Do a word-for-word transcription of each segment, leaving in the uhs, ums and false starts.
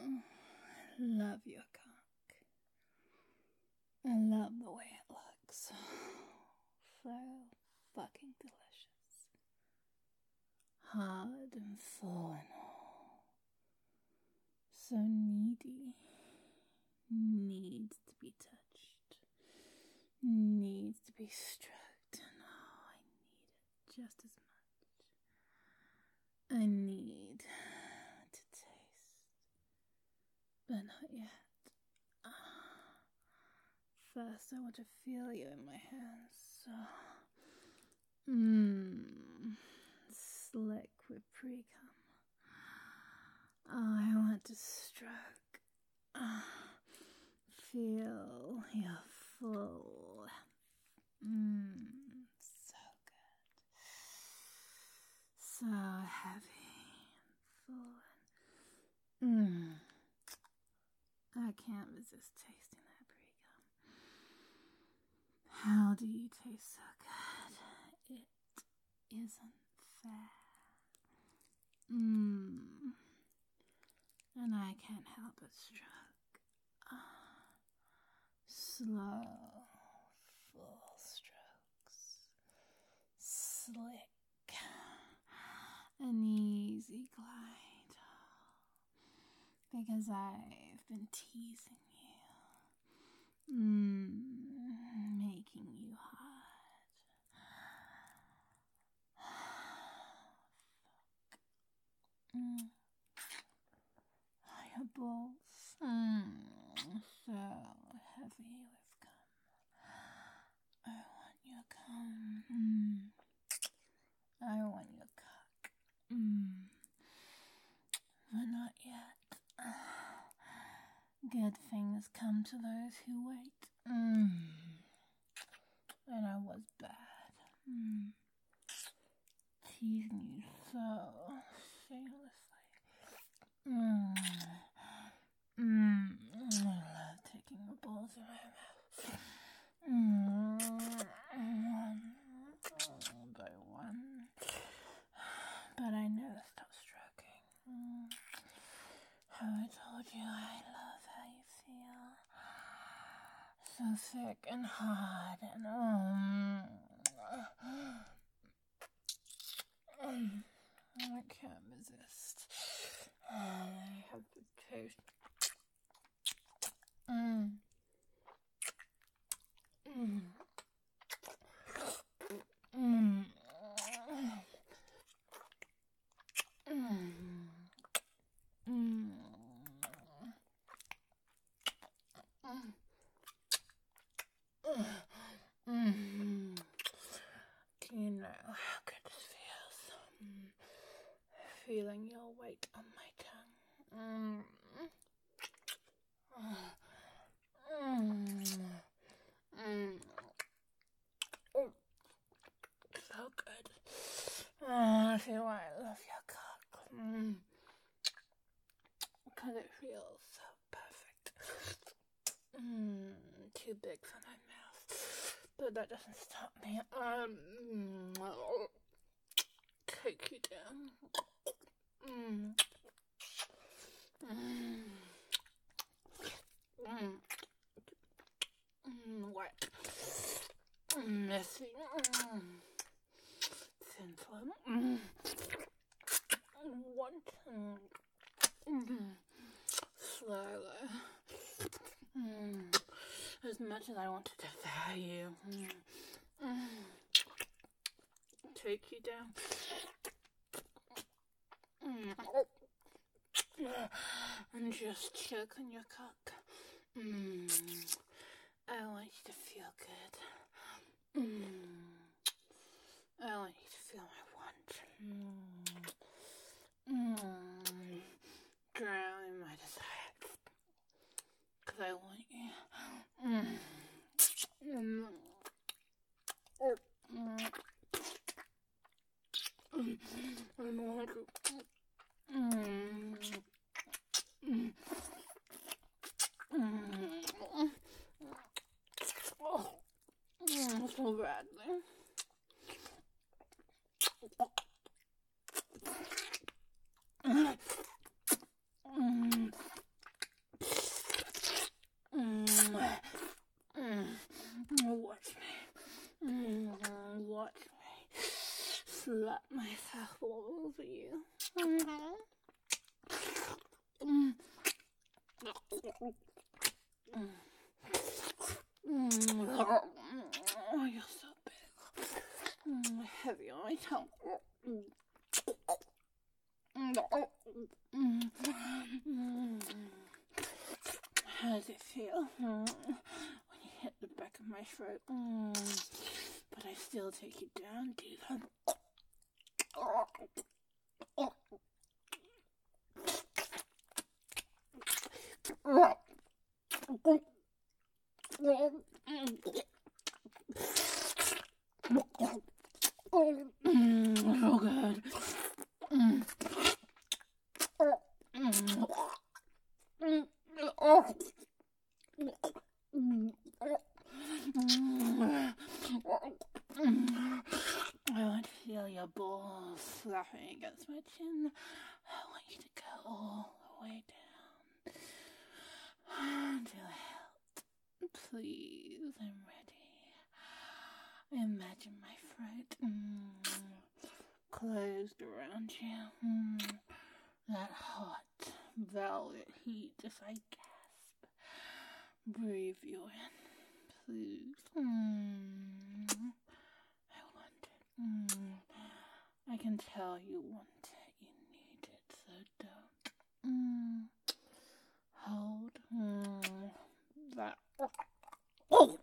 love your cock. I love the way it looks. So fucking delicious. Hard and full and all. So needy. Needs to be touched. Needs to be stroked. And oh, I need it just as much. I need to taste. But not yet. First, I want to feel you in my hands. So, mmm, slick with pre-cum. I want to stroke. Uh, feel your full. Mmm, so good. So heavy and full. Mmm. I can't resist tasting that pre-cum. How do you taste so good? It isn't fair. Mmm. And I can't help but stroke. Ah. Slow, full strokes. Slick. An easy glide. Because I've been teasing you. Mmm, making you hard. Fuck. Mm. Your balls. Mmm, so heavy with cum. I want your cum. Mmm. I want your cock. Mmm. But not yet. Good things come to those who wait. Mmm. And I was bad. Mmm. Teasing you so shamelessly. Mmm. Mmm. I love taking your balls in my mouth. Mmm. One by one. But I never stop stroking. Mm. How I told you I love how you feel. So thick and hard and um, um I can't resist. I have to taste. Mm. Mm. Mm. Mm. Mm. Mm. Do you know how good this feels? Mm. Feeling your weight on my tongue. Mm. Mm. Mm. Oh, so good. Oh, I feel why I love your cock. Mm. Because it feels so perfect. Mm. Too big for my mouth. But that doesn't stop me. Um, mm. Take you down. Mm. Mm. Mm. Mm. Wet. Mm. Messy. Mm. Sinful. Mm. Wanton. Mm. Slowly. Mm. As much as I want to devour you. Mm. Mm. Take you down. Mm. And just choke on your cock. Mm. I want you to feel good. Mm. I want you to feel my want. Mm. Mm. Drown in my desire. Because I want you. Mm. Mm. Mm. Mm. I want you. Mm. Mm. Mm. Oh. Mm. So badly. slap myself all over you. Mm-hmm. Mm. Mm. Oh, you're so big. Mm, heavy on my tongue. Mm. Mm. How does it feel mm. when you hit the back of my throat? Mm. But I still take you down, do that. Mm, so good. Mm. Mm. Mm. Oh. Mm. I want to feel your balls slapping against my chin. I want you to go all the way down to help. Please, I'm ready. Imagine my throat mm, closed around you. Mm, that hot velvet heat as I gasp. Breathe you in, please. Mm, I want it. Mm, I can tell you want it. You need it, so don't. Mm, hold mm, that. Oh.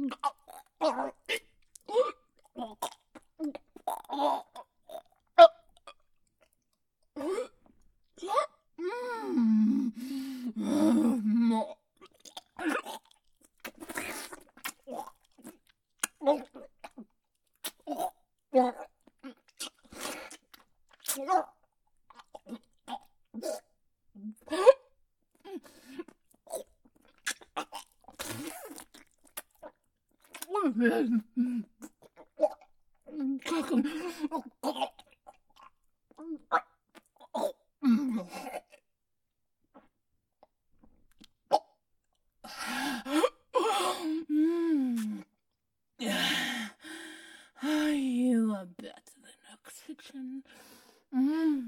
You are better than oxygen. Mm.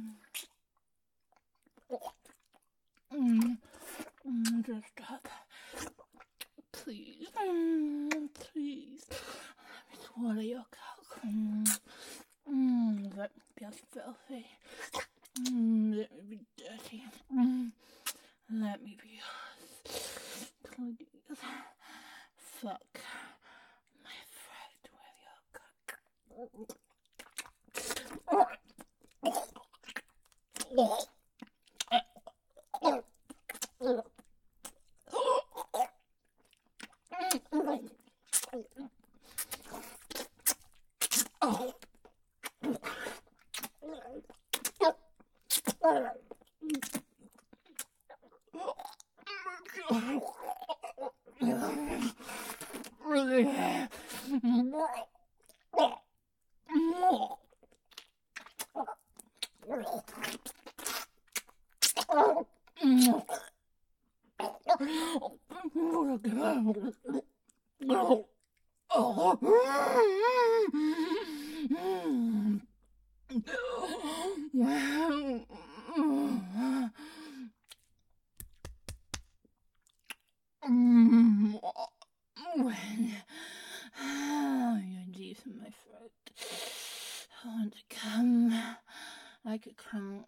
Mm. Mm. Just stop. Please. Mm. Please. Let me swallow your cock. Mm. Mm. Let me be filthy. Mm. Let me be dirty. Mm. Let me be yours. Please. Fuck my throat with your cock. You're deep in my throat. I want to come. I could come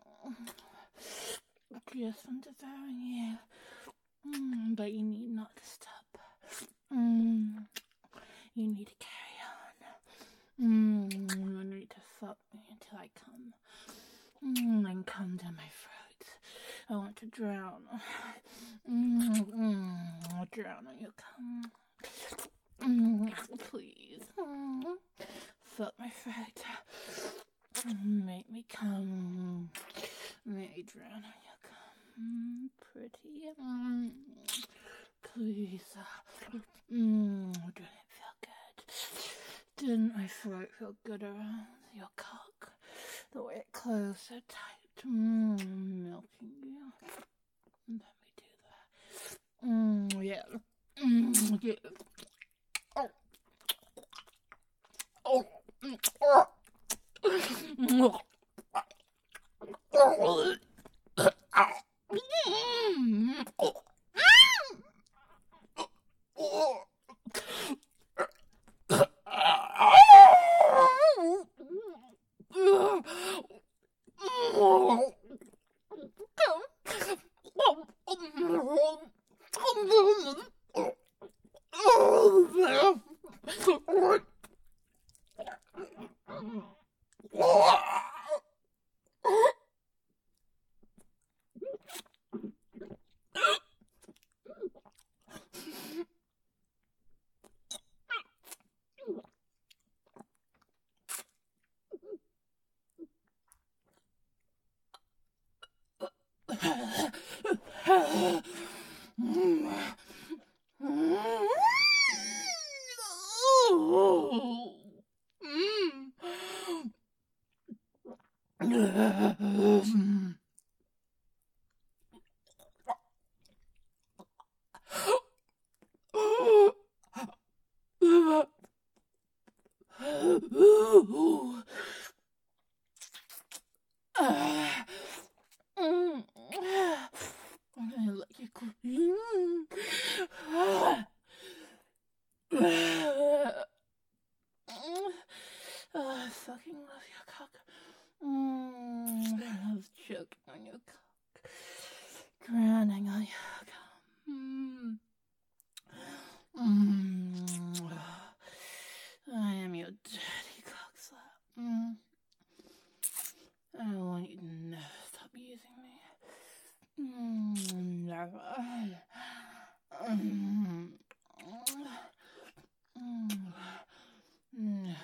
just from devouring you. Mm, but you need not to stop. Mm, you need to carry on. Mm, you need to fuck me until I come. Mm, and come down my throat. I want to drown. Mm, mm, I'll drown on your cum. Mm, please. Mm, fuck my throat. Make me come. Make me drown on your cum. Pretty. Mm, please. Mm, didn't it feel good? Didn't my throat feel good around your cock? The way it closed so tight. Mm, milking you. Let me do that. Mm, yeah. Mm, yeah. Oh. Oh. Oh. I'm gonna let you clean. Oh, I fucking love your cock. Mm, I love choking on your cock. Grounding on your cock. Mm. Mm. I am your dirty cock slap. Mm. I don't want you to know. Stop using me. Mm, never. Mm, mm, never.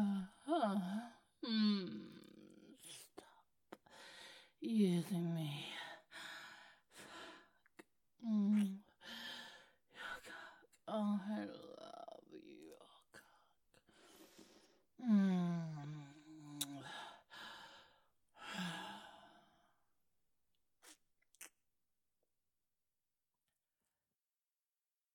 Mm, stop using me.